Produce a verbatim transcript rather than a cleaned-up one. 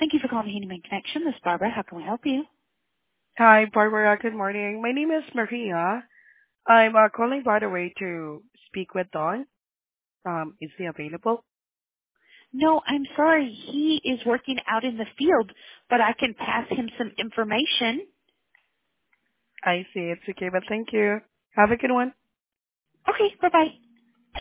Thank you for calling Human Connection. This is Barbara. How can we help you? Hi, Barbara. Good morning. My name is Maria. I'm uh, calling, by the way, to speak with Don. Um, is he available? No, I'm sorry. He is working out in the field, but I can pass him some information. I see. It's okay, but thank you. Have a good one. Okay, bye-bye.